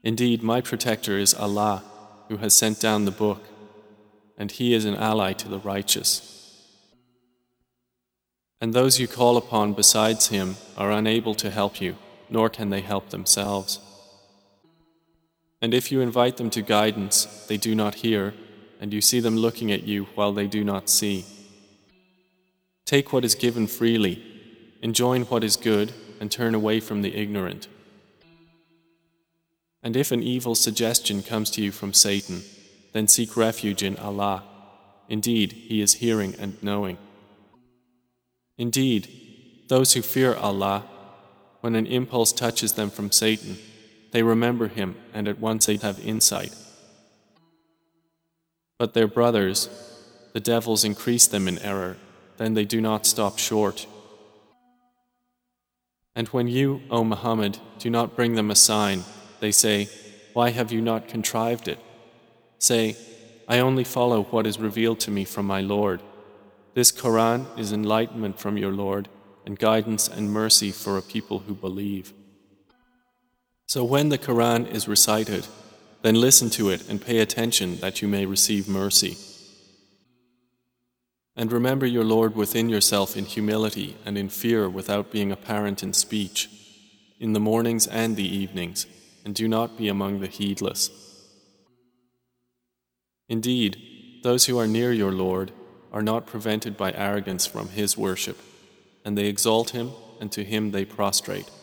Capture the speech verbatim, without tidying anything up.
Indeed, my protector is Allah, who has sent down the book, and He is an ally to the righteous. And those you call upon besides Him are unable to help you, nor can they help themselves. And if you invite them to guidance, they do not hear, and you see them looking at you while they do not see. Take what is given freely, enjoin what is good, and turn away from the ignorant. And if an evil suggestion comes to you from Satan, then seek refuge in Allah. Indeed, He is hearing and knowing. Indeed, those who fear Allah, when an impulse touches them from Satan, they remember Him and at once they have insight. But their brothers, the devils, increase them in error, then they do not stop short. And when you, O Muhammad, do not bring them a sign, they say, "Why have you not contrived it?" Say, "I only follow what is revealed to me from my Lord. This Quran is enlightenment from your Lord and guidance and mercy for a people who believe." So when the Quran is recited, then listen to it and pay attention that you may receive mercy. And remember your Lord within yourself in humility and in fear without being apparent in speech, in the mornings and the evenings, and do not be among the heedless. Indeed, those who are near your Lord are not prevented by arrogance from His worship, and they exalt Him and to Him they prostrate.